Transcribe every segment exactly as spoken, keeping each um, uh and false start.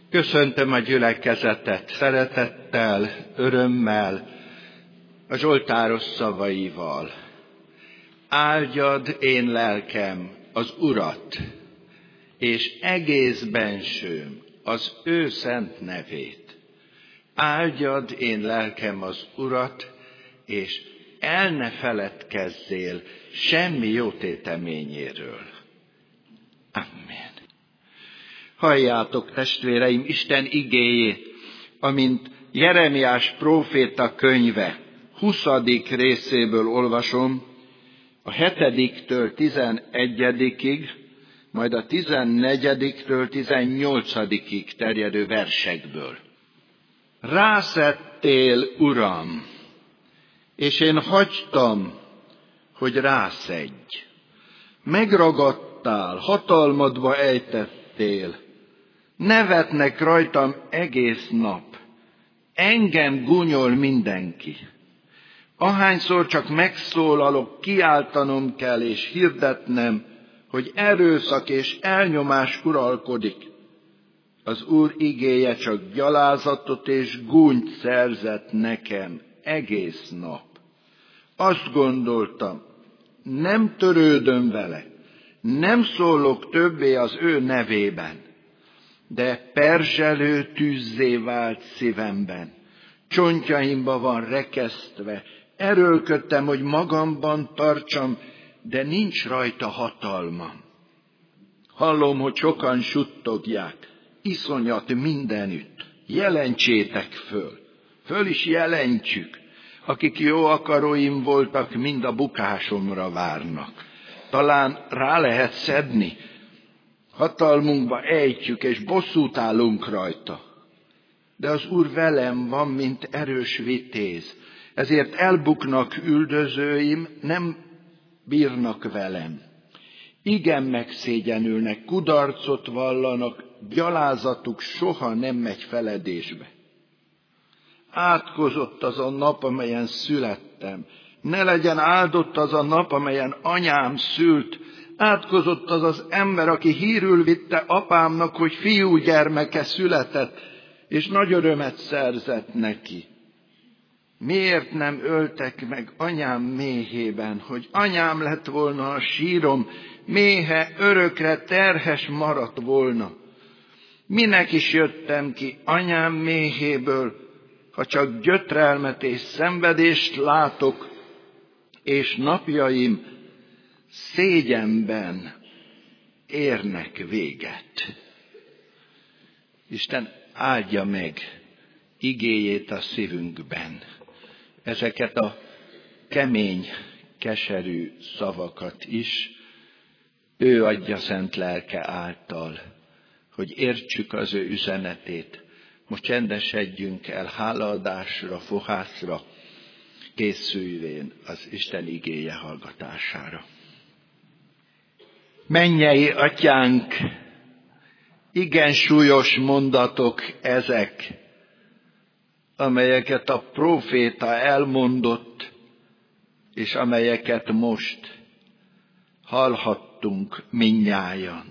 Köszöntöm a gyülekezetet szeretettel, örömmel, a zsoltáros szavaival. Áldjad én lelkem az Urat, és egész bensőm az ő szent nevét. Áldjad én lelkem az Urat, és el ne feledkezzél semmi jótéteményéről. Amen. Halljátok, testvéreim, Isten igéjét, amint Jeremiás próféta könyve huszadik részéből olvasom, a hetediktől tizenegyedikig, majd a tizennegyediktől tizennyolcadikig terjedő versekből. Rászettél, Uram, és én hagytam, hogy rászedj. Megragadtál, hatalmadba ejtettél. Nevetnek rajtam egész nap. Engem gúnyol mindenki. Ahányszor csak megszólalok, kiáltanom kell és hirdetnem, hogy erőszak és elnyomás uralkodik. Az Úr igéje csak gyalázatot és gúnyt szerzett nekem egész nap. Azt gondoltam, nem törődöm vele, nem szólok többé az ő nevében, de perzselő tűzzé vált szívemben, csontjaimba van rekesztve, erőlködtem, hogy magamban tartsam, de nincs rajta hatalmam. Hallom, hogy sokan suttogják, iszonyat mindenütt, jelentsétek föl, föl is jelentjük, akik jó akaróim voltak, mind a bukásomra várnak. Talán rá lehet szedni, hatalmunkba ejtjük, és bosszút állunk rajta. De az Úr velem van, mint erős vitéz, ezért elbuknak üldözőim, nem bírnak velem. Igen megszégyenülnek, kudarcot vallanak, gyalázatuk soha nem megy feledésbe. Átkozott az a nap, amelyen születtem, ne legyen áldott az a nap, amelyen anyám szült, átkozott az az ember, aki hírül vitte apámnak, hogy fiú gyermeke született, és nagy örömet szerzett neki. Miért nem öltek meg anyám méhében, hogy anyám lett volna a sírom, méhe örökre terhes maradt volna? Minek is jöttem ki anyám méhéből, ha csak gyötrelmet és szenvedést látok, és napjaim szégyenben érnek véget. Isten áldja meg igéjét a szívünkben, ezeket a kemény, keserű szavakat is. Ő adja szent lelke által, hogy értsük az ő üzenetét. Most csendesedjünk el hálaadásra, fohászra, készülvén az Isten igéje hallgatására. Mennyei Atyánk, igen súlyos mondatok ezek, amelyeket a próféta elmondott, és amelyeket most hallhattunk mindnyájan.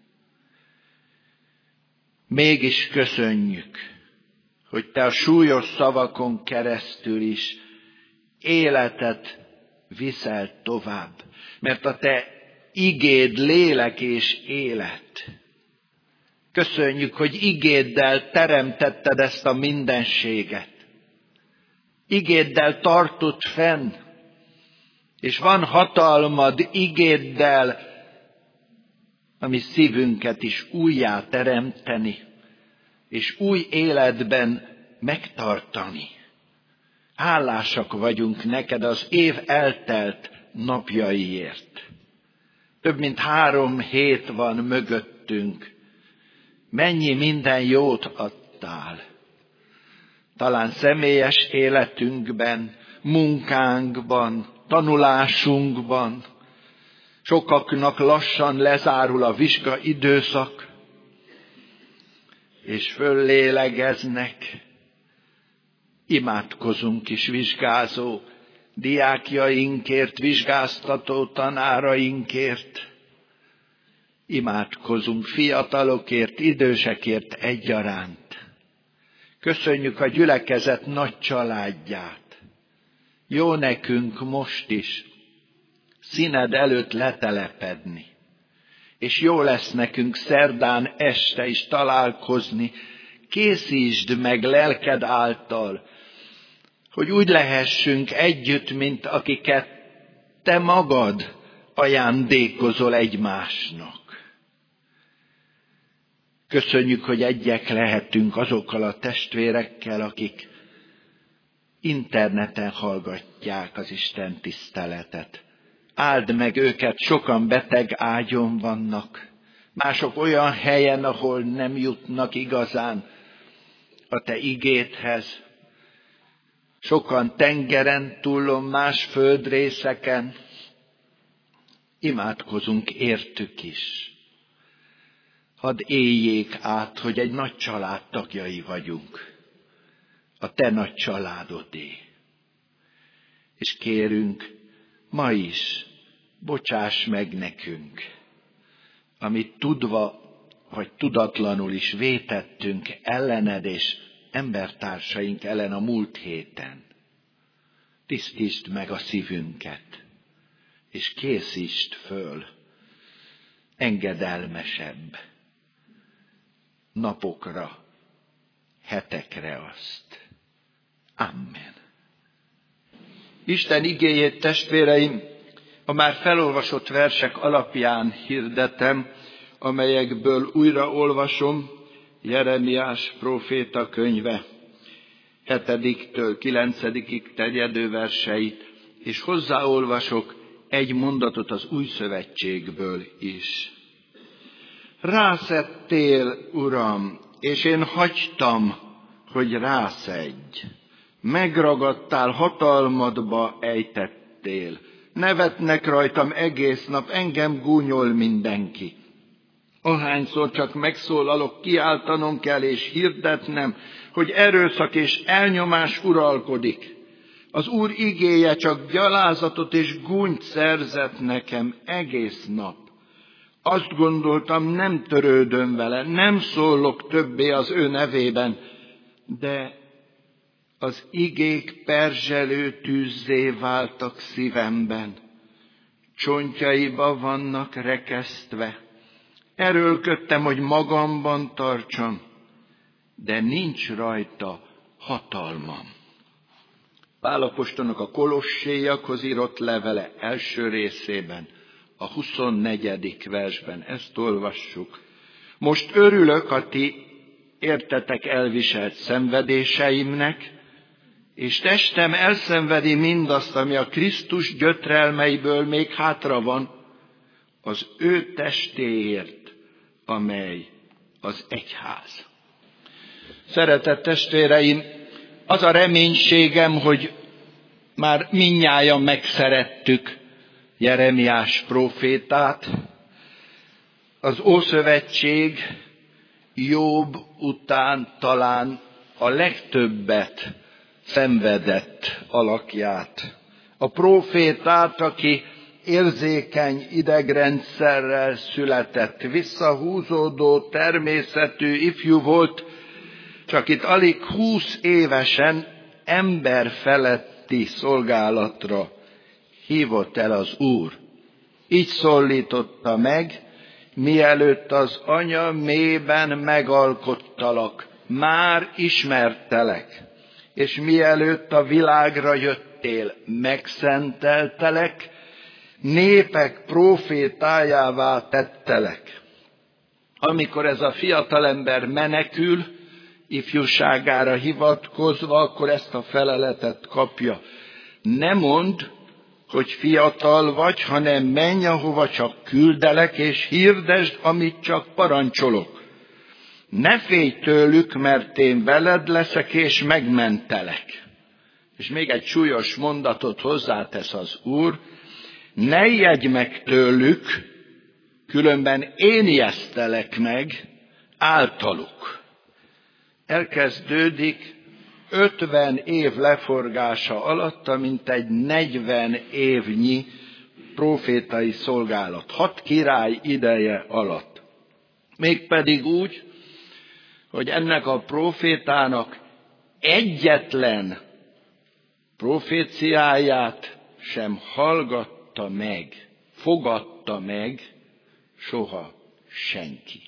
Mégis köszönjük, hogy Te a súlyos szavakon keresztül is életet viszel tovább, mert a Te igéd lélek és élet. Köszönjük, hogy igéddel teremtetted ezt a mindenséget. Igéddel tartott fenn, és van hatalmad igéddel, ami szívünket is újjá teremteni, és új életben megtartani. Hálásak vagyunk neked az év eltelt napjaiért. Több mint három hét van mögöttünk. Mennyi minden jót adtál. Talán személyes életünkben, munkánkban, tanulásunkban. Sokaknak lassan lezárul a vizsga időszak, és föllélegeznek. Imádkozunk is vizsgázó diákjainkért, vizsgáztató tanárainkért. Imádkozunk fiatalokért, idősekért egyaránt. Köszönjük a gyülekezet nagy családját. Jó nekünk most is színed előtt letelepedni. És jó lesz nekünk szerdán este is találkozni. Készítsd meg lelked által, hogy úgy lehessünk együtt, mint akiket te magad ajándékozol egymásnak. Köszönjük, hogy egyek lehetünk azokkal a testvérekkel, akik interneten hallgatják az Isten tiszteletet. Áld meg őket, sokan beteg ágyon vannak, mások olyan helyen, ahol nem jutnak igazán a te igédhez. Sokan tengeren túlon, más földrészeken. Imádkozunk értük is. Hadd éljék át, hogy egy nagy család tagjai vagyunk. A te nagy családodé. És kérünk, ma is bocsáss meg nekünk, amit tudva vagy tudatlanul is vétettünk ellened és embertársaink ellen a múlt héten. Tisztítsd meg a szívünket, és készítsd föl engedelmesebb napokra, hetekre azt. Amen. Isten igéjét, testvéreim, a már felolvasott versek alapján hirdetem, amelyekből újra olvasom Jeremiás próféta könyve hetediktől kilencedikig terjedő verseit, és hozzáolvasok egy mondatot az Új Szövetségből is. Rászettél, Uram, és én hagytam, hogy rászedj. Megragadtál, hatalmadba ejtettél. Nevetnek rajtam egész nap, engem gúnyol mindenki. Ahányszor csak megszólalok, kiáltanom kell és hirdetnem, hogy erőszak és elnyomás uralkodik. Az Úr igéje csak gyalázatot és gúnyt szerzett nekem egész nap. Azt gondoltam, nem törődöm vele, nem szólok többé az ő nevében, de az igék perzselő tűzzé váltak szívemben. Csontjaiba vannak rekesztve. Erőlködtem, hogy magamban tartsam, de nincs rajta hatalmam. Pál apostolnak a Kolosséiakhoz írott levele első részében, a huszonnegyedik versben ezt olvassuk. Most örülök a ti értetek elviselt szenvedéseimnek, és testem elszenvedi mindazt, ami a Krisztus gyötrelmeiből még hátra van, az ő testéért, amely az egyház. Szeretett testvéreim, az a reménységem, hogy már mindnyájan megszerettük Jeremiás prófétát. Az Ószövetség Jobb után talán a legtöbbet szenvedett alakját. A prófétát, aki érzékeny idegrendszerrel született, visszahúzódó természetű ifjú volt, csak itt alig húsz évesen ember feletti szolgálatra hívott el az Úr. Így szólította meg, mielőtt az anya mélyben megalkottalak, már ismertelek, és mielőtt a világra jöttél, megszenteltelek, népek prófétájává tettelek. Amikor ez a fiatalember menekül, ifjúságára hivatkozva, akkor ezt a feleletet kapja. Ne mondd, hogy fiatal vagy, hanem menj, ahova csak küldelek, és hirdesd, amit csak parancsolok. Ne félj tőlük, mert én veled leszek, és megmentelek. És még egy súlyos mondatot hozzátesz az Úr, ne ijedj meg tőlük, különben én ijesztelek meg általuk. Elkezdődik ötven év leforgása alatt, mint egy negyven évnyi prófétai szolgálat, hat király ideje alatt. Mégpedig úgy, hogy ennek a prófétának egyetlen proféciáját sem hallgatta meg, fogadta meg soha senki.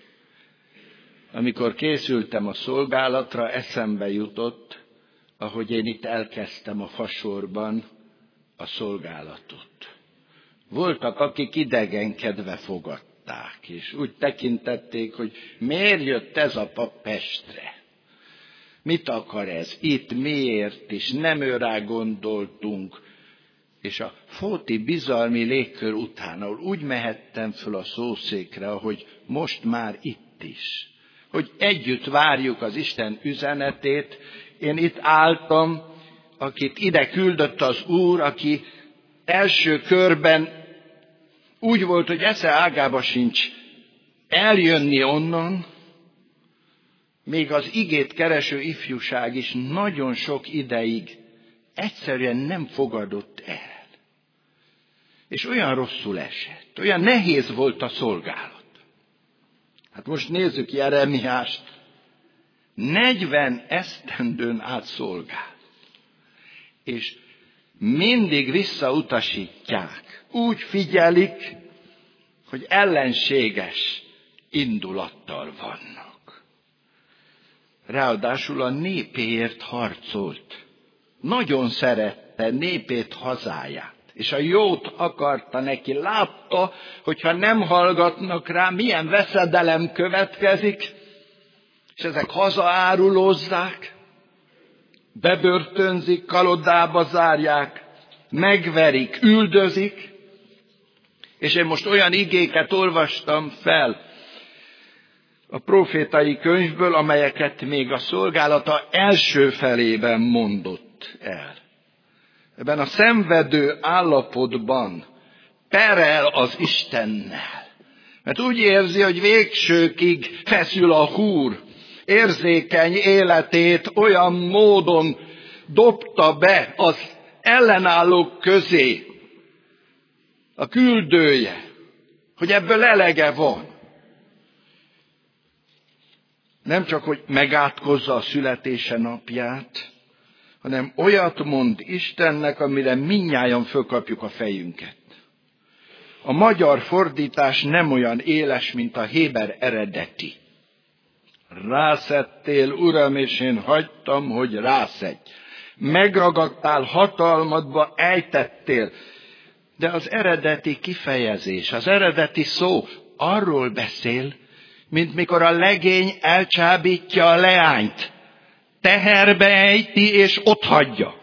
Amikor készültem a szolgálatra, eszembe jutott, ahogy én itt elkezdtem a fasorban a szolgálatot. Voltak, akik idegenkedve fogadták, és úgy tekintették, hogy miért jött ez a pap Pestre. Mit akar ez? Itt miért? És nem őrá gondoltunk. És a fóti bizalmi légkör után, ahol úgy mehettem föl a szószékre, ahogy most már itt is. Hogy együtt várjuk az Isten üzenetét. Én itt álltam, akit ide küldött az Úr, aki első körben úgy volt, hogy esze ágába sincs eljönni onnan, még az igét kereső ifjúság is nagyon sok ideig egyszerűen nem fogadott el. És olyan rosszul esett, olyan nehéz volt a szolgálat. Hát most nézzük Jeremiást, negyven esztendőn át szolgál, és mindig visszautasítják, úgy figyelik, hogy ellenséges indulattal vannak. Ráadásul a népéért harcolt. Nagyon szerette népét, hazáját, és a jót akarta neki. Látta, hogyha nem hallgatnak rá, milyen veszedelem következik, és ezek hazaárulozzák, bebörtönzik, kalodába zárják, megverik, üldözik, és én most olyan igéket olvastam fel a profétai könyvből, amelyeket még a szolgálata első felében mondott el. Ebben a szenvedő állapotban perel az Istennel, mert úgy érzi, hogy végsőkig feszül a húr, érzékeny életét olyan módon dobta be az ellenállók közé a küldője, hogy ebből elege van. Nem csak, hogy megátkozza a születése napját, hanem olyat mond Istennek, amire mindnyájan fölkapjuk a fejünket. A magyar fordítás nem olyan éles, mint a héber eredeti. Rászettél, Uram, és én hagytam, hogy rászedj. Megragadtál, hatalmadba ejtettél. De az eredeti kifejezés, az eredeti szó arról beszél, mint mikor a legény elcsábítja a leányt. Teherbe ejti és otthagyja.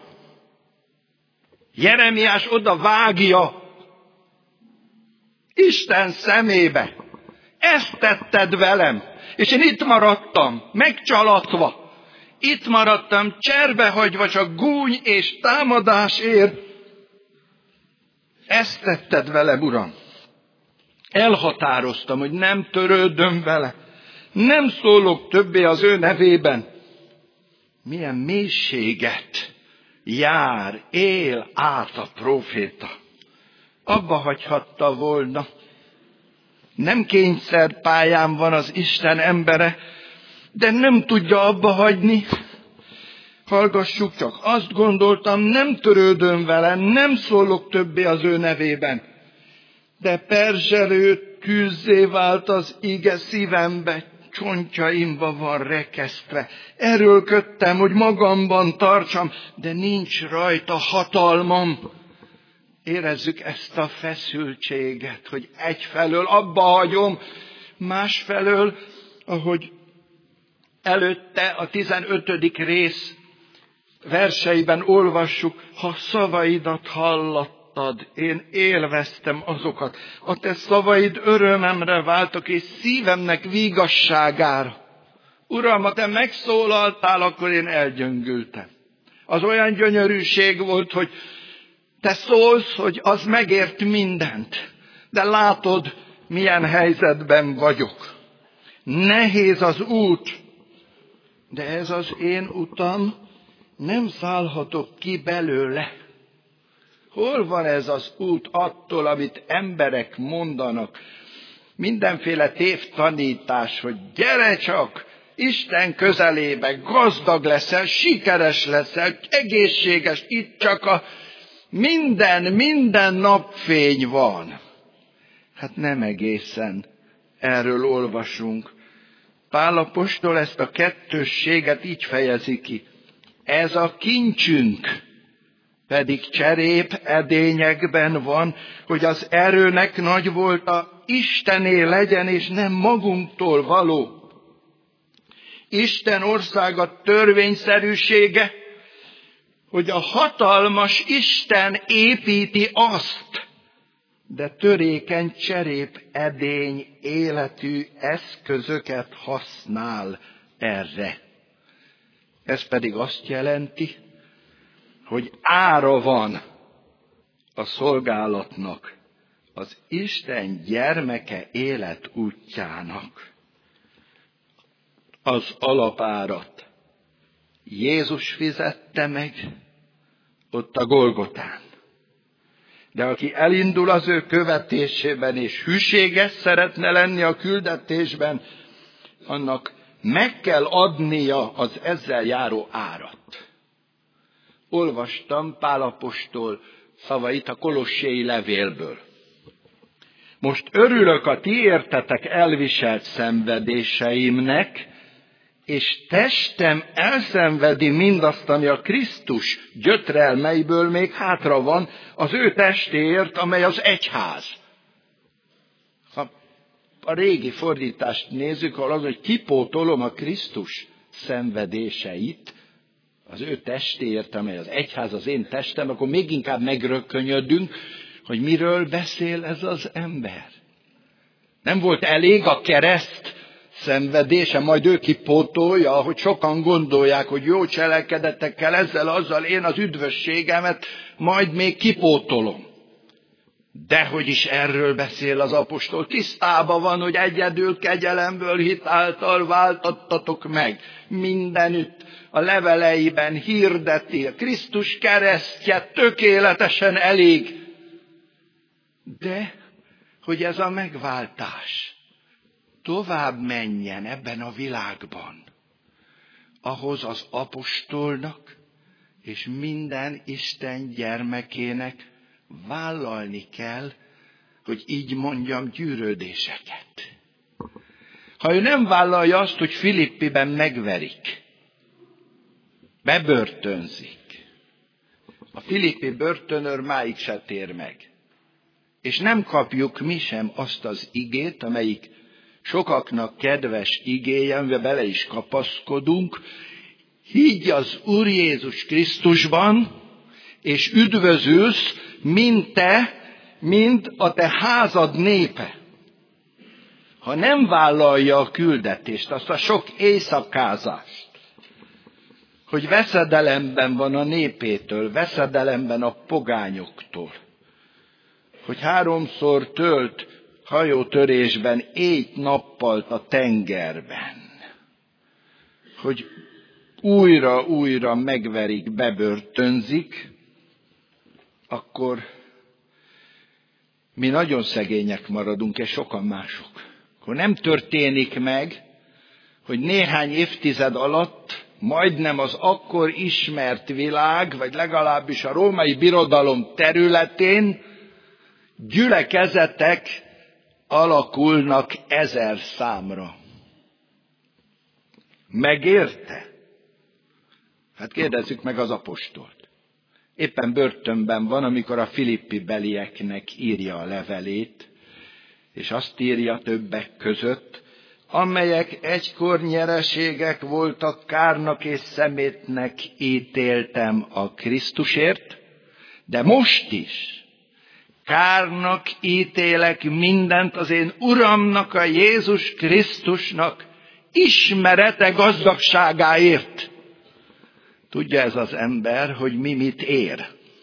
Jeremiás oda vágja Isten szemébe. Ezt tetted velem, és én itt maradtam, megcsalatva. Itt maradtam, cserbehagyva, csak gúny és támadás ér. Ezt tetted velem, Uram. Elhatároztam, hogy nem törődöm vele. Nem szólok többé az ő nevében. Milyen mélységet jár, él át a próféta. Abba hagyhatta volna. Nem kényszerpályán van az Isten embere, de nem tudja abba hagyni. Hallgassuk csak, azt gondoltam, nem törődöm vele, nem szólok többé az ő nevében. De perzselő tűzzé vált az ige szívembe, csontjaimba van rekesztve. Erőlködtem, hogy magamban tartsam, de nincs rajta hatalmam. Érezzük ezt a feszültséget, hogy egyfelől abba hagyom, másfelől, ahogy előtte a tizenötödik rész verseiben olvassuk, ha szavaidat hallattad, én élveztem azokat. A te szavaid örömemre váltak, és szívemnek vígasságára. Uram, ha te megszólaltál, akkor én elgyöngültem. Az olyan gyönyörűség volt, hogy te szólsz, hogy az megért mindent. De látod, milyen helyzetben vagyok. Nehéz az út, de ez az én utam, nem szállhatok ki belőle. Hol van ez az út attól, amit emberek mondanak? Mindenféle tévtanítás, hogy gyere csak, Isten közelébe, gazdag leszel, sikeres leszel, egészséges, itt csak a minden, minden napfény van. Hát nem egészen erről olvasunk. Pál apostol ezt a kettősséget így fejezi ki. Ez a kincsünk pedig cserép edényekben van, hogy az erőnek nagy volt a Istené legyen, és nem magunktól való. Isten országa törvényszerűsége, hogy a hatalmas Isten építi azt, de törékeny cserép edény életű eszközöket használ erre. Ez pedig azt jelenti, hogy ára van a szolgálatnak, az Isten gyermeke életútjának. Az alapárat Jézus fizette meg ott a Golgotán. De aki elindul az ő követésében, és hűséges szeretne lenni a küldetésben, annak meg kell adnia az ezzel járó árat. Olvastam Pál apostol szavait a kolosséi levélből. Most örülök a ti értetek elviselt szenvedéseimnek, és testem elszenvedi mindazt, ami a Krisztus gyötrelmeiből még hátra van, az ő testéért, amely az egyház. Ha a régi fordítást nézzük, ahol az, hogy kipótolom a Krisztus szenvedéseit, az ő testéért, amely az egyház, az én testem, akkor még inkább megrökönyödünk, hogy miről beszél ez az ember. Nem volt elég a kereszt szenvedése, majd ő kipótolja, ahogy sokan gondolják, hogy jó cselekedetekkel, ezzel, azzal én az üdvösségemet majd még kipótolom. Dehogy is erről beszél az apostol. Tisztában van, hogy egyedül kegyelemből hit által váltattatok meg. Mindenütt a leveleiben hirdeti, a Krisztus keresztje tökéletesen elég. De hogy ez a megváltás tovább menjen ebben a világban, ahhoz az apostolnak és minden Isten gyermekének vállalni kell, hogy így mondjam, gyűrődéseket. Ha ő nem vállalja azt, hogy Filippiben megverik, bebörtönzik, a filippi börtönőr máig se tér meg, és nem kapjuk mi sem azt az igét, amelyik sokaknak kedves igéje, amiben bele is kapaszkodunk, higgy az Úr Jézus Krisztusban, és üdvözülsz, mint te, mint a te házad népe. Ha nem vállalja a küldetést, azt a sok éjszakázást, hogy veszedelemben van a népétől, veszedelemben a pogányoktól, hogy háromszor tölt hajótörésben éjt-nappal a tengerben, hogy újra-újra megverik, bebörtönzik, akkor mi nagyon szegények maradunk, és sokan mások. Akkor nem történik meg, hogy néhány évtized alatt majdnem az akkor ismert világ, vagy legalábbis a római birodalom területén gyülekezetek alakulnak ezer számra. Megérte? Hát kérdezzük meg az apostolt. Éppen börtönben van, amikor a filippi belieknek írja a levelét, és azt írja többek között, amelyek egykor nyereségek voltak, kárnak és szemétnek ítéltem a Krisztusért, de most is kárnak ítélek mindent az én Uramnak, a Jézus Krisztusnak ismerete gazdagságáért. Tudja ez az ember, hogy mi mit ér.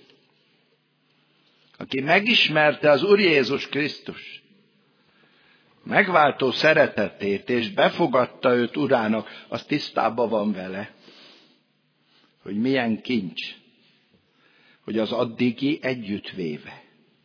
Aki megismerte az Úr Jézus Krisztus megváltó szeretetét, és befogadta őt urának, az tisztában van vele, hogy milyen kincs, hogy az addigi együttvéve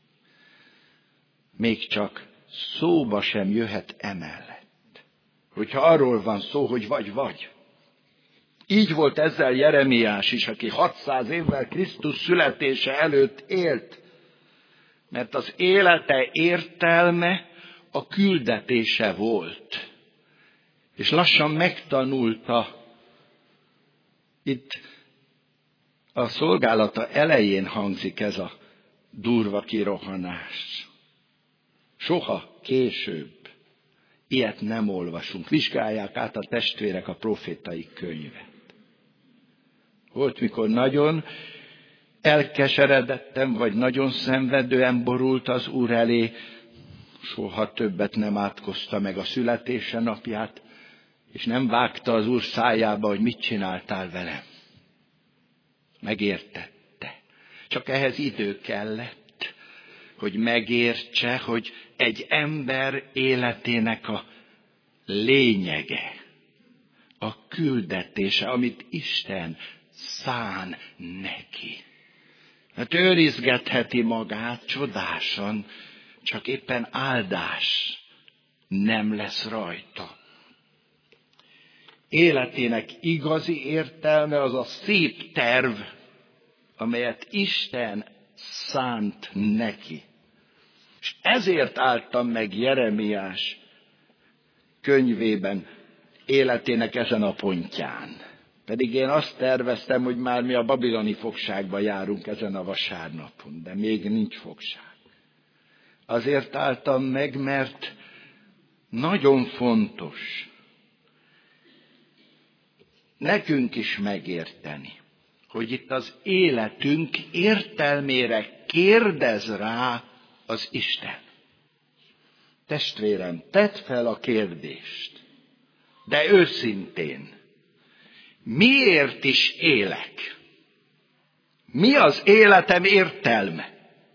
még csak szóba sem jöhet emellett. Hogyha arról van szó, hogy vagy-vagy. Így volt ezzel Jeremiás is, aki hatszáz évvel Krisztus születése előtt élt, mert az élete értelme a küldetése volt. És lassan megtanulta, itt a szolgálata elején hangzik ez a durva kirohanás. Soha később ilyet nem olvasunk. Vizsgálják át a testvérek a profétai könyvet. Volt, mikor nagyon elkeseredettem, vagy nagyon szenvedően borult az Úr elé, soha többet nem átkozta meg a születése napját, és nem vágta az Úr szájába, hogy mit csináltál velem. Megértette. Csak ehhez idő kellett, hogy megértse, hogy egy ember életének a lényege, a küldetése, amit Isten szán neki. Hát őrizgetheti magát csodásan, csak éppen áldás nem lesz rajta. Életének igazi értelme az a szép terv, amelyet Isten szánt neki. És ezért álltam meg Jeremiás könyvében életének ezen a pontján. Pedig én azt terveztem, hogy már mi a babiloni fogságba járunk ezen a vasárnapon, de még nincs fogság. Azért álltam meg, mert nagyon fontos nekünk is megérteni, hogy itt az életünk értelmére kérdez rá az Isten. Testvérem, tedd fel a kérdést, de őszintén, miért is élek? Mi az életem értelme?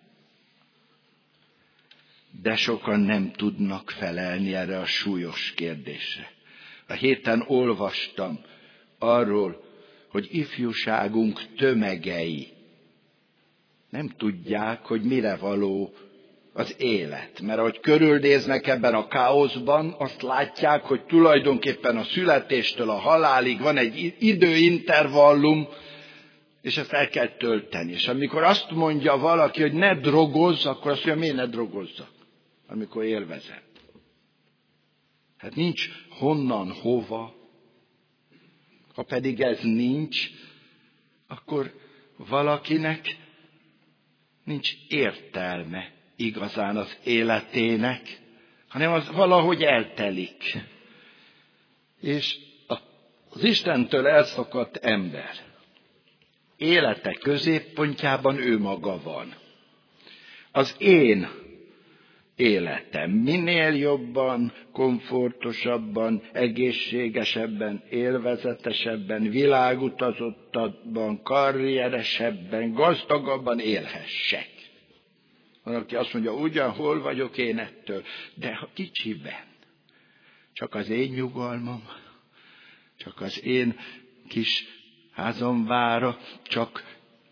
De sokan nem tudnak felelni erre a súlyos kérdésre. A héten olvastam arról, hogy ifjúságunk tömegei nem tudják, hogy mire való az élet. Mert ahogy körülnéznek ebben a káoszban, azt látják, hogy tulajdonképpen a születéstől a halálig van egy időintervallum, és ezt el kell tölteni. És amikor azt mondja valaki, hogy ne drogozz, akkor azt mondja, miért ne drogozzak, amikor élvezem. Hát nincs honnan, hova. Ha pedig ez nincs, akkor valakinek nincs értelme igazán az életének, hanem az valahogy eltelik. És az Istentől elszakadt ember élete középpontjában ő maga van. Az én életem minél jobban, komfortosabban, egészségesebben, élvezetesebben, világutazottabban, karrieresebben, gazdagabban élhessek. Van, aki azt mondja, ugyan hol vagyok én ettől, de ha kicsiben, csak az én nyugalmam, csak az én kis házamvára, csak...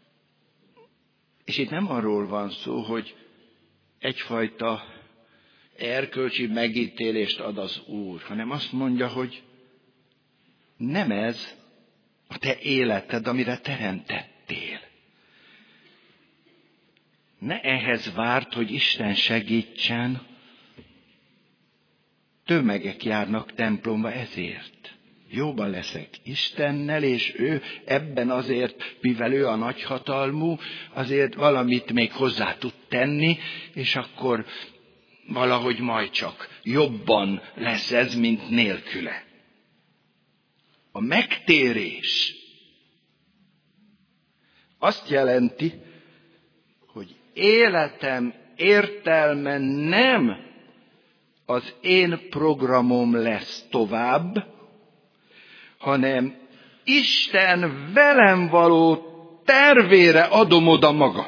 És itt nem arról van szó, hogy egyfajta erkölcsi megítélést ad az Úr, hanem azt mondja, hogy nem ez a te életed, amire teremtettél. Ne ehhez várd, hogy Isten segítsen. Tömegek járnak templomba ezért. Jóban leszek Istennel, és ő ebben azért, mivel ő a nagyhatalmú, azért valamit még hozzá tud tenni, és akkor valahogy majd csak jobban lesz ez, mint nélküle. A megtérés azt jelenti, hogy életem értelme nem az én programom lesz tovább, hanem Isten velem való tervére adom oda magam.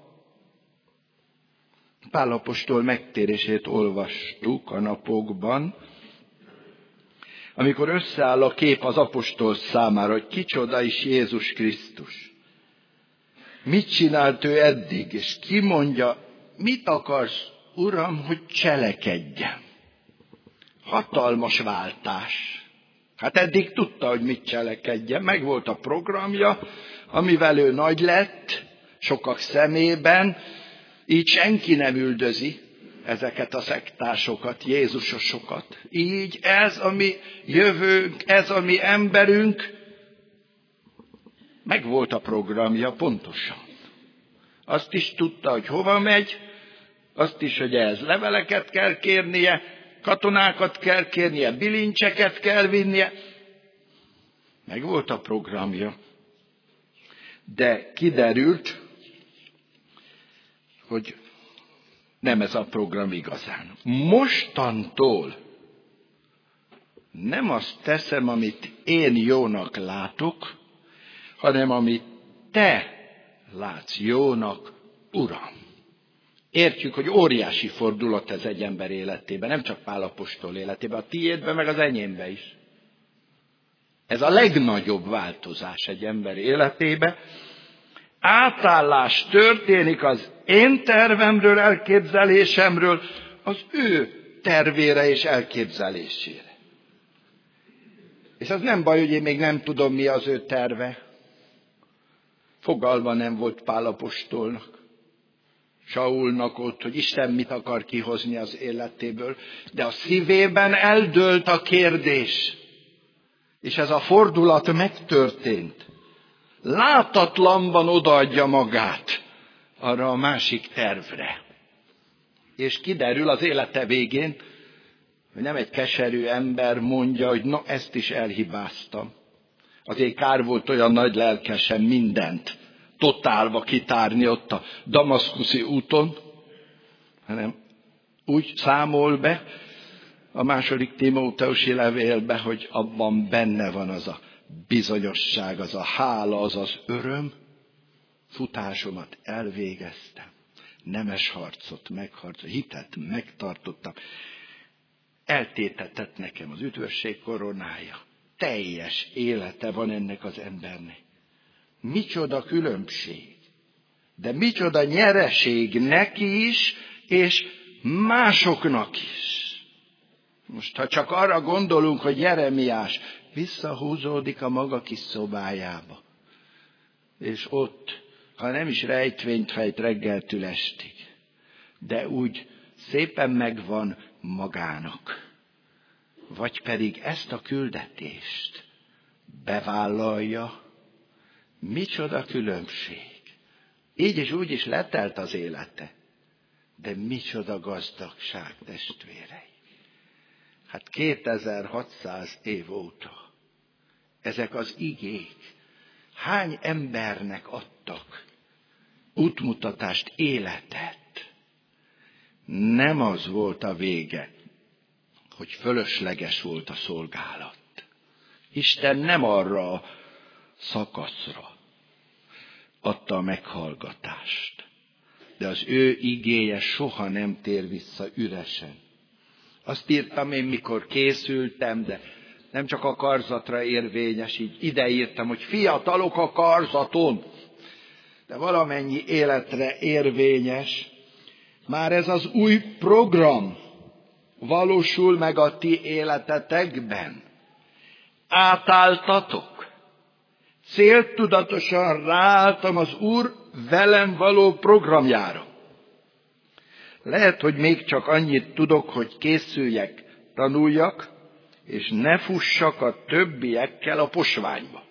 Pál apostol megtérését olvastuk a napokban, amikor összeáll a kép az apostol számára, hogy kicsoda is Jézus Krisztus. mit csinált ő eddig, és kimondja, mit akarsz, Uram, hogy cselekedjem. Hatalmas váltás. Hát eddig tudta, hogy mit cselekedjen, meg volt a programja, amivel ő nagy lett, sokak szemében, így senki nem üldözi ezeket a szektásokat, jézusosokat. Így ez a mi jövőnk, ez a mi emberünk, meg volt a programja pontosan. Azt is tudta, hogy hova megy, azt is, hogy ehhez leveleket kell kérnie, katonákat kell kérnie, bilincseket kell vinnie. Meg volt a programja. De kiderült, hogy nem ez a program igazán. Mostantól nem azt teszem, amit én jónak látok, hanem amit te látsz jónak, Uram. Értjük, hogy óriási fordulat ez egy ember életében, nem csak Pál apostol életében, a tiédben, meg az enyémben is. Ez a legnagyobb változás egy ember életében. Átállás történik az én tervemről, elképzelésemről, az ő tervére és elképzelésére. És az nem baj, hogy én még nem tudom, mi az ő terve. Fogalma nem volt Pál apostolnak, Saulnak ott, hogy Isten mit akar kihozni az életéből, de a szívében eldőlt a kérdés, és ez a fordulat megtörtént. Látatlanban odaadja magát arra a másik tervre. És kiderül az élete végén, hogy nem egy keserű ember mondja, hogy na, ezt is elhibáztam. Azért kár volt olyan nagy lelkesen mindent totálva kitárni ott a damaszkuszi úton, hanem úgy számol be a második Timóteusi levélbe, hogy abban benne van az a bizonyosság, az a hála, az az öröm, futásomat elvégeztem, nemes harcot megharcot, hitet megtartottam, eltétetett nekem az üdvösség koronája. Teljes élete van ennek az embernek. Micsoda különbség, de micsoda nyereség neki is, és másoknak is. Most, ha csak arra gondolunk, hogy Jeremiás visszahúzódik a maga kis szobájába, és ott, ha nem is rejtvényt fejt reggeltől estig, de úgy szépen megvan magának, vagy pedig ezt a küldetést bevállalja, micsoda különbség. Így és úgy is letelt az élete, de micsoda gazdagság, testvérei. Hát kétezer-hatszáz év óta ezek az igék hány embernek adtak útmutatást, életet. Nem az volt a vége, hogy fölösleges volt a szolgálat. Isten nem arra a szakaszra adta a meghallgatást, de az ő igéje soha nem tér vissza üresen. Azt írtam én, mikor készültem, de nem csak a karzatra érvényes, így ide írtam, hogy fiatalok a karzaton, de valamennyi életre érvényes. Már ez az új program valósul meg a ti életetekben. Átálltatok. Céltudatosan ráálltam az Úr velem való programjára. Lehet, hogy még csak annyit tudok, hogy készüljek, tanuljak, és ne fussak a többiekkel a posványba.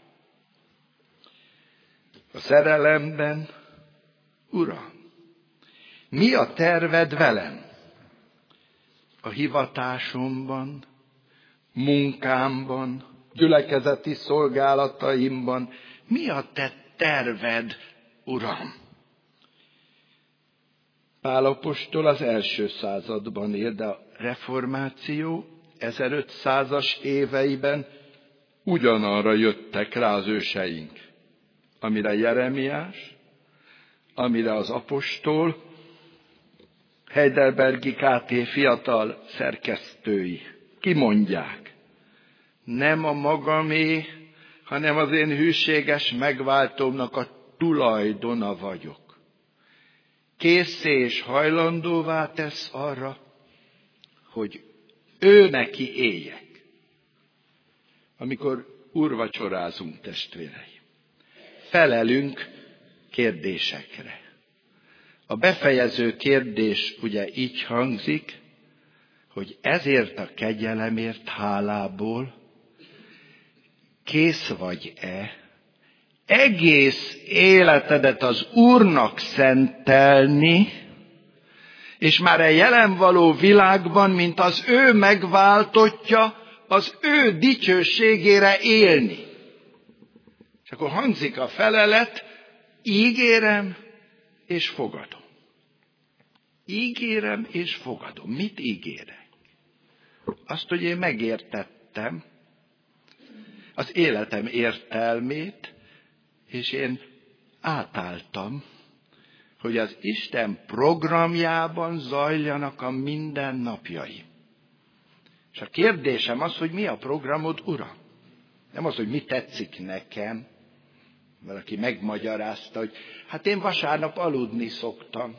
A szerelemben, Uram, mi a terved velem? A hivatásomban, munkámban, gyülekezeti szolgálataimban, mi a te terved, Uram? Pál apostol az első században él, de a reformáció ezerötszázas éveiben ugyanarra jöttek rá az őseink, amire Jeremiás, amire az apostol, Heidelbergi ká té fiatal szerkesztői kimondják, nem a magamé, hanem az én hűséges megváltómnak a tulajdona vagyok. Készé és hajlandóvá tesz arra, hogy ő neki éljek. Amikor úrvacsorázunk, testvéreim, felelünk kérdésekre. A befejező kérdés ugye így hangzik, hogy ezért a kegyelemért hálából kész vagy-e egész életedet az Úrnak szentelni, és már a jelen való világban, mint az ő megváltottja, az ő dicsőségére élni. És akkor hangzik a felelet, ígérem és fogadom. Ígérem és fogadom. Mit ígérek? Azt, hogy én megértettem az életem értelmét, és én átálltam, hogy az Isten programjában zajlanak a mindennapjaim. És a kérdésem az, hogy mi a programod, Uram? Nem az, hogy mi tetszik nekem. Valaki megmagyarázta, hogy hát én vasárnap aludni szoktam.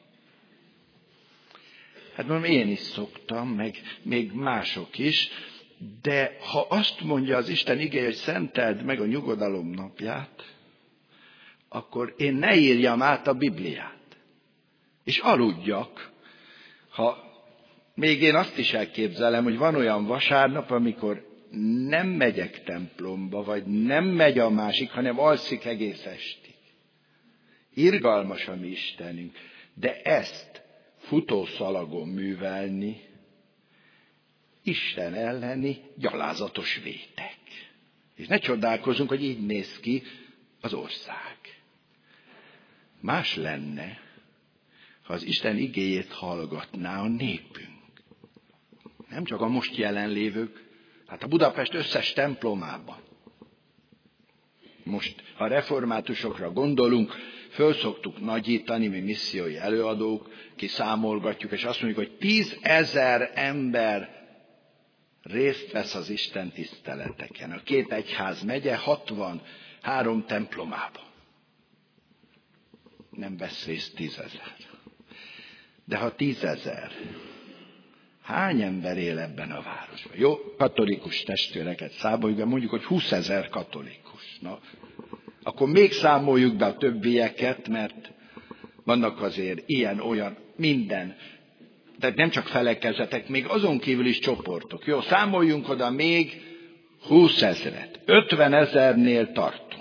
Hát mondom, én is szoktam, meg még mások is, de ha azt mondja az Isten igéje, hogy szenteld meg a nyugodalom napját, akkor én ne írjam át a Bibliát, és aludjak. Ha még én azt is elképzelem, hogy van olyan vasárnap, amikor nem megyek templomba, vagy nem megy a másik, hanem alszik egész estig. Irgalmas a mi Istenünk, de ezt futószalagon művelni, Isten elleni gyalázatos vétek. És ne csodálkozunk, hogy így néz ki az ország. Más lenne, ha az Isten igéjét hallgatná a népünk. Nem csak a most jelenlévők, hát a Budapest összes templomában. Most, ha a reformátusokra gondolunk, föl szoktuk nagyítani, mi missziói előadók, kiszámolgatjuk, és azt mondjuk, hogy tízezer ember részt vesz az Isten tiszteleteken. A két egyház megye hatvanhárom templomában. Nem vesz részt tízezer. De ha tízezer, hány ember él ebben a városban? Jó, katolikus testvéreket számoljuk be, mondjuk, hogy húszezer katolikus. Na, akkor még számoljuk be a többieket, mert vannak azért ilyen-olyan, minden. Tehát nem csak felekezetek, még azon kívül is csoportok. Jó, számoljunk oda még húszezret. ötvenezernél tartunk.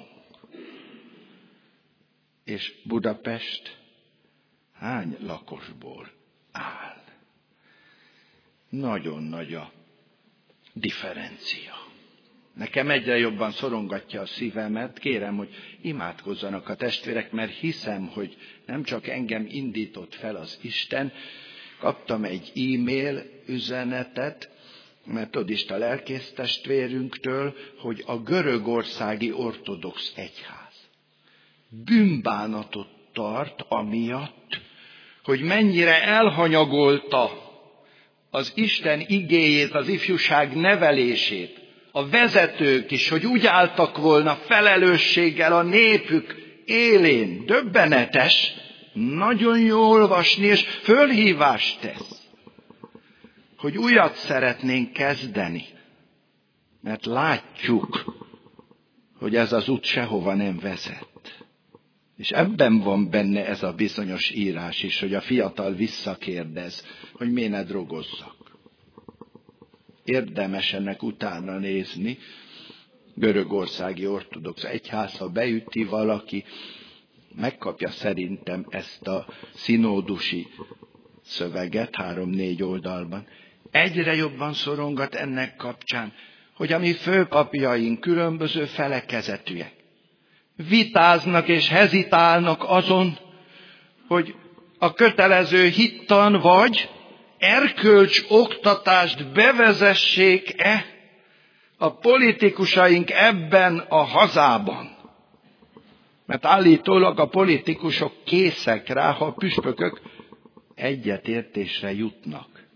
És Budapest hány lakosból áll? Nagyon nagy a differencia. Nekem egyre jobban szorongatja a szívemet, kérem, hogy imádkozzanak a testvérek, mert hiszem, hogy nem csak engem indított fel az Isten, kaptam egy e-mail üzenetet, metodista lelkész testvérünktől, hogy a görögországi ortodox egyház bűnbánatot tart amiatt, hogy mennyire elhanyagolta az Isten igéjét, az ifjúság nevelését, a vezetők is, hogy úgy álltak volna felelősséggel a népük élén. Döbbenetes, nagyon jó olvasni, és fölhívást tesz, hogy újat szeretnénk kezdeni, mert látjuk, hogy ez az út sehova nem vezet. És ebben van benne ez a bizonyos írás is, hogy a fiatal visszakérdez, hogy miért ne drogozzak. Érdemes ennek utána nézni. Görögországi ortodox egyház, ha beüti valaki, megkapja szerintem ezt a szinódusi szöveget, három-négy oldalban. Egyre jobban szorongat ennek kapcsán, hogy a mi főpapjaink különböző felekezetűek vitáznak és hezitálnak azon, hogy a kötelező hittan vagy erkölcs oktatást bevezessék-e a politikusaink ebben a hazában. Mert állítólag a politikusok készek rá, ha a püspökök egyetértésre jutnak.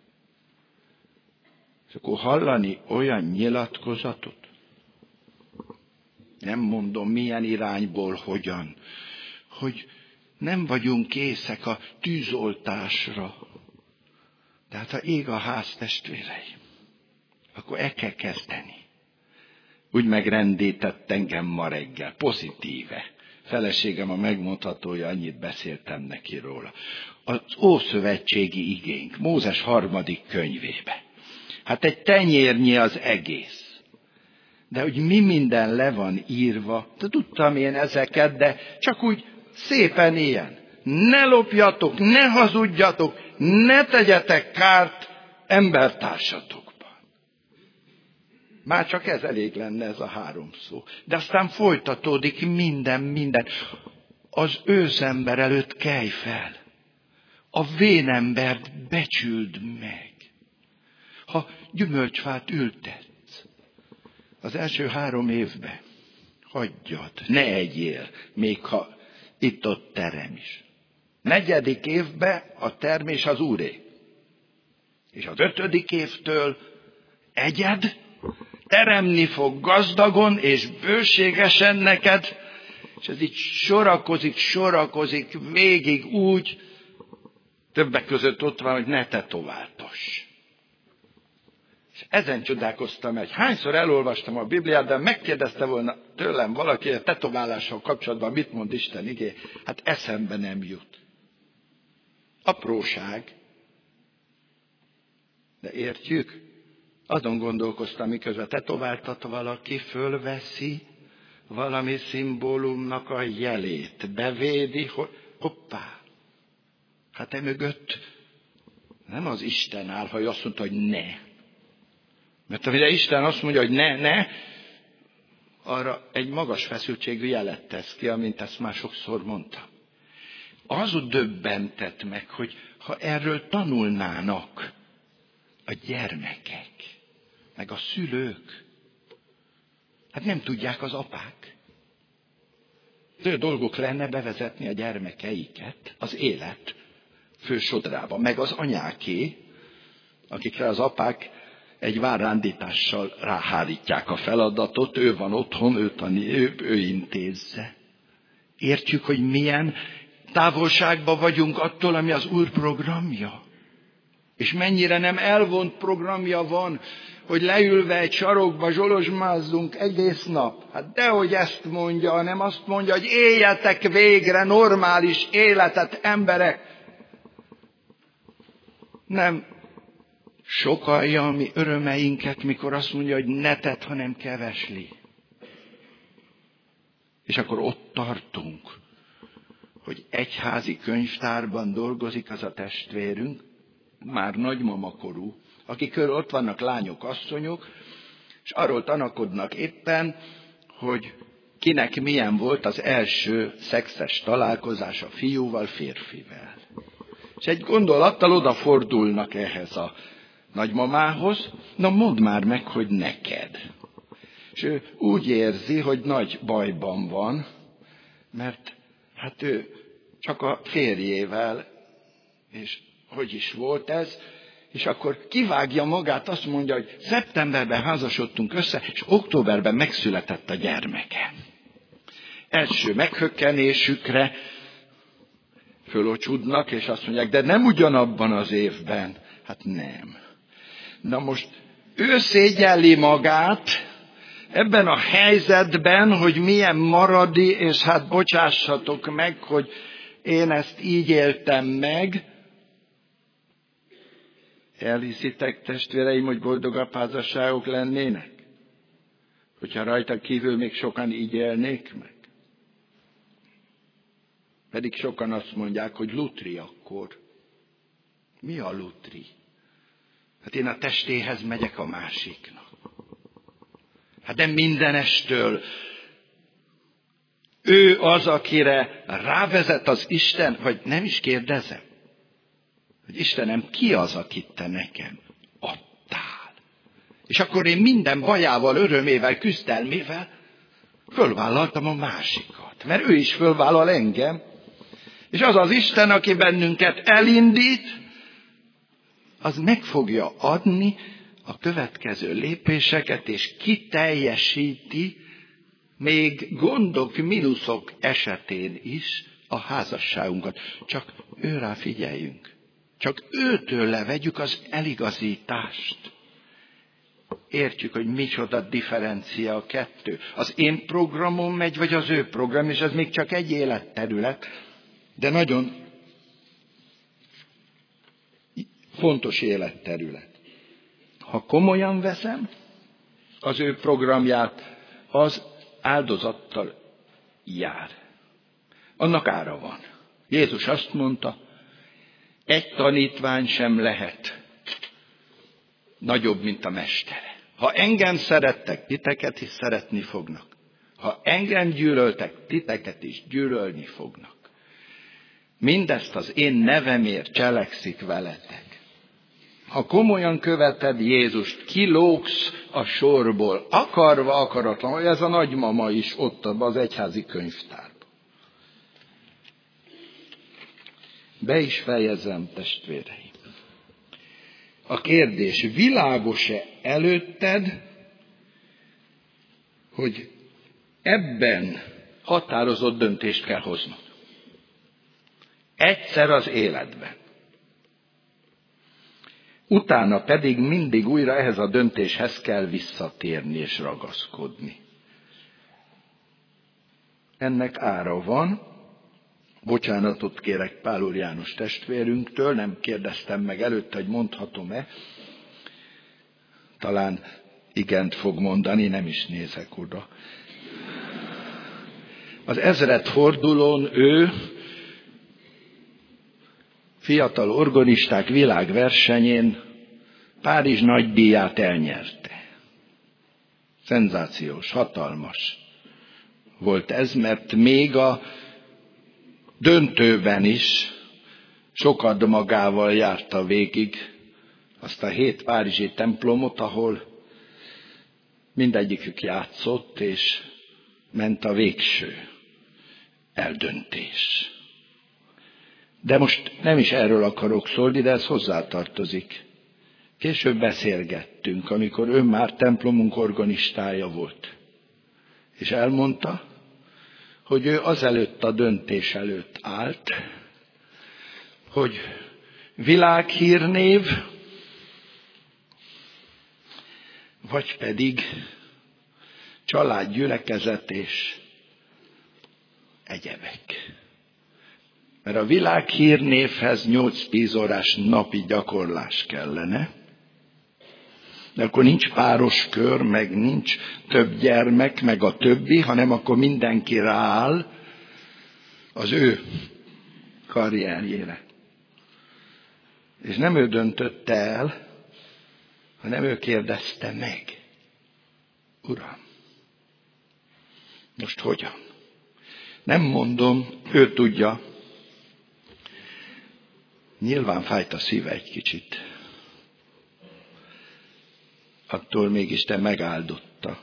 És akkor hallani olyan nyilatkozatot, nem mondom milyen irányból, hogyan, hogy nem vagyunk készek a tűzoltásra. Tehát ha ég a ház, testvéreim, akkor el kell kezdeni. Úgy megrendített engem ma reggel, pozitíve. Feleségem a megmondhatója, annyit beszéltem neki róla. Az ószövetségi igénk, Mózes harmadik könyvébe. Hát egy tenyérnyi az egész. De hogy mi minden le van írva, de tudtam én ezeket, de csak úgy szépen ilyen. Ne lopjatok, ne hazudjatok, ne tegyetek kárt embertársatokban. Már csak ez elég lenne, ez a három szó. De aztán folytatódik minden, minden. Az őszember előtt kelj fel. A vénembert becsüld meg. Ha gyümölcsfát ültetsz, az első három évben hagyjad, ne egyél, még ha itt-ott terem is. Negyedik évben a termés az Úré. És az ötödik évtől egyed, teremni fog gazdagon és bőségesen neked, és ez így sorakozik, sorakozik végig úgy, többek között ott van, hogy ne tetováltass. És ezen csodálkoztam, hogy hányszor elolvastam a Bibliát, de megkérdezte volna tőlem valaki a tetoválással kapcsolatban, mit mond Isten igé, hát eszembe nem jut. Apróság. De értjük? Azon gondolkoztam, miközben tetováltat valaki, fölveszi valami szimbólumnak a jelét, bevédi, hogy hoppá, hát e mögött nem az Isten áll, ha ő azt mondta, hogy ne. Mert amire Isten azt mondja, hogy ne, ne, arra egy magas feszültségű jelet tesz ki, amint ezt már sokszor mondtam. Az döbbentett meg, hogy ha erről tanulnának a gyermekek, meg a szülők, hát nem tudják az apák. Az ő dolguk lenne bevezetni a gyermekeiket az élet fősodrába, meg az anyáké, akikre az apák egy várrándítással ráhárítják a feladatot, ő van otthon, ő, tani, ő, ő intézze. Értjük, hogy milyen távolságban vagyunk attól, ami az Úr programja. És mennyire nem elvont programja van, hogy leülve egy sarokba zsolozsmázzunk egész nap. Hát dehogy ezt mondja, hanem azt mondja, hogy éljetek végre normális életet, emberek. Nem sokalja a mi örömeinket, mikor azt mondja, hogy ne tedd, hanem kevesli. És akkor ott tartunk, hogy egyházi könyvtárban dolgozik az a testvérünk, már nagymamakorú, akik körül ott vannak lányok, asszonyok, és arról tanakodnak éppen, hogy kinek milyen volt az első szexes találkozás a fiúval, férfivel. És egy gondolattal odafordulnak ehhez a nagymamához, na mondd már meg, hogy neked. És ő úgy érzi, hogy nagy bajban van, mert hát ő csak a férjével, és hogy is volt ez, és akkor kivágja magát, azt mondja, hogy szeptemberben házasodtunk össze, és októberben megszületett a gyermeke. Első meghökkenésükre fölocsudnak, és azt mondják, de nem ugyanabban az évben. Hát nem. Na most ő szégyelli magát ebben a helyzetben, hogy milyen maradi, és hát bocsássatok meg, hogy én ezt így éltem meg. Elhiszitek, testvéreim, hogy boldogabb házasságok lennének? Hogyha rajta kívül még sokan így élnék meg? Pedig sokan azt mondják, hogy lutri akkor. Mi a lutri? Hát én a testéhez megyek a másiknak. Hát de mindenestől ő az, akire rávezet az Isten, vagy nem is kérdezem, hogy Istenem, ki az, akit te nekem adtál? És akkor én minden bajával, örömével, küzdelmével fölvállaltam a másikat, mert ő is fölvállal engem. És az az Isten, aki bennünket elindít, az meg fogja adni a következő lépéseket, és kiteljesíti még gondok, mínuszok esetén is a házasságunkat. Csak őrá figyeljünk. Csak őtől levegyük az eligazítást. Értjük, hogy micsoda differencia a kettő. Az én programom megy, vagy az ő program, és ez még csak egy életterület, de nagyon fontos életterület. Ha komolyan veszem az ő programját, az áldozattal jár. Annak ára van. Jézus azt mondta, egy tanítvány sem lehet nagyobb, mint a mestere. Ha engem szerettek, titeket is szeretni fognak. Ha engem gyűlöltek, titeket is gyűlölni fognak. Mindezt az én nevemért cselekszik veletek. Ha komolyan követed Jézust, kilógsz a sorból, akarva, akaratlan, hogy ez a nagymama is ott az egyházi könyvtárban. Be is fejezem, testvéreim. A kérdés, világos-e előtted, hogy ebben határozott döntést kell hoznod? Egyszer az életben. Utána pedig mindig újra ehhez a döntéshez kell visszatérni és ragaszkodni. Ennek ára van. Bocsánatot kérek Pál úr János testvérünktől, nem kérdeztem meg előtte, hogy mondhatom-e. Talán igent fog mondani, nem is nézek oda. Az ezredfordulón ő fiatal organisták világversenyén Párizs nagydíját elnyerte. Szenzációs, hatalmas volt ez, mert még a döntőben is sokat magával járta végig azt a hét párizsi templomot, ahol mindegyikük játszott, és ment a végső eldöntés. De most nem is erről akarok szólni, de ez hozzátartozik. Később beszélgettünk, amikor ő már templomunk organistája volt. És elmondta, hogy ő azelőtt a döntés előtt állt, hogy világhírnév, vagy pedig családgyülekezet és egyebek. Mert a világhírnévhez nyolc-tíz órás napi gyakorlás kellene, de akkor nincs páros kör, meg nincs több gyermek, meg a többi, hanem akkor mindenki rááll az ő karrierjére. És nem ő döntötte el, hanem ő kérdezte meg. Uram, most hogyan? Nem mondom, ő tudja. Nyilván fájt a szíve egy kicsit. Attól mégis te megáldotta.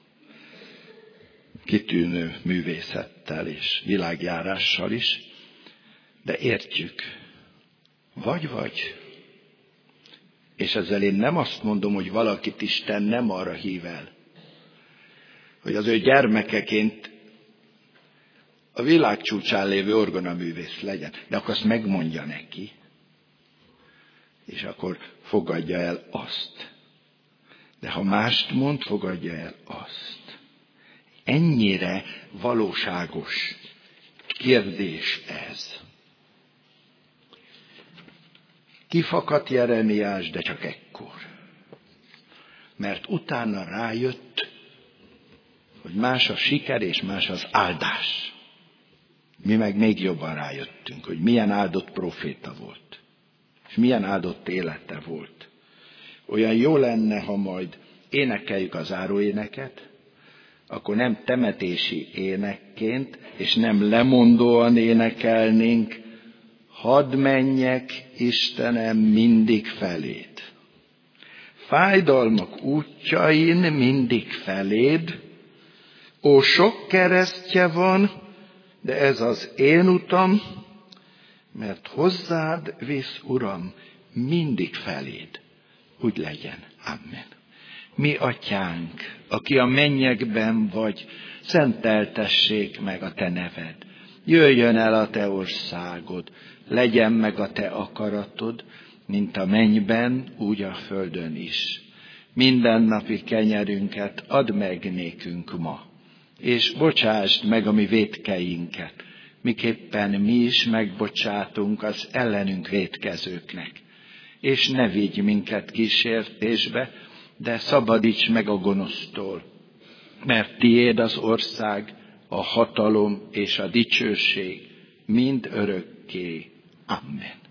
Kitűnő művészettel és világjárással is. De értjük. Vagy vagy. És ezzel én nem azt mondom, hogy valakit Isten nem arra hív el, hogy az ő gyermekeként a világ csúcsán lévő orgonaművész legyen. De akkor azt megmondja neki. És akkor fogadja el azt. De ha mást mond, fogadja el azt. Ennyire valóságos kérdés ez. Kifakadt Jeremiás, de csak ekkor. Mert utána rájött, hogy más a siker és más az áldás. Mi meg még jobban rájöttünk, hogy milyen áldott proféta volt. És milyen áldott élete volt. Olyan jó lenne, ha majd énekeljük az záróéneket, akkor nem temetési énekként, és nem lemondóan énekelnénk, hadd menjek, Istenem, mindig feléd. Fájdalmak útjain mindig feléd, ó, sok keresztje van, de ez az én utam, mert hozzád visz, Uram, mindig feléd. Úgy legyen. Amen. Mi atyánk, aki a mennyekben vagy, szenteltessék meg a te neved. Jöjjön el a te országod, legyen meg a te akaratod, mint a mennyben, úgy a földön is. Mindennapi kenyerünket add meg nékünk ma, és bocsásd meg a mi vétkeinket, miképpen mi is megbocsátunk az ellenünk vétkezőknek. És ne vigy minket kísértésbe, de szabadíts meg a gonosztól, mert tiéd az ország, a hatalom és a dicsőség mind örökké. Amen.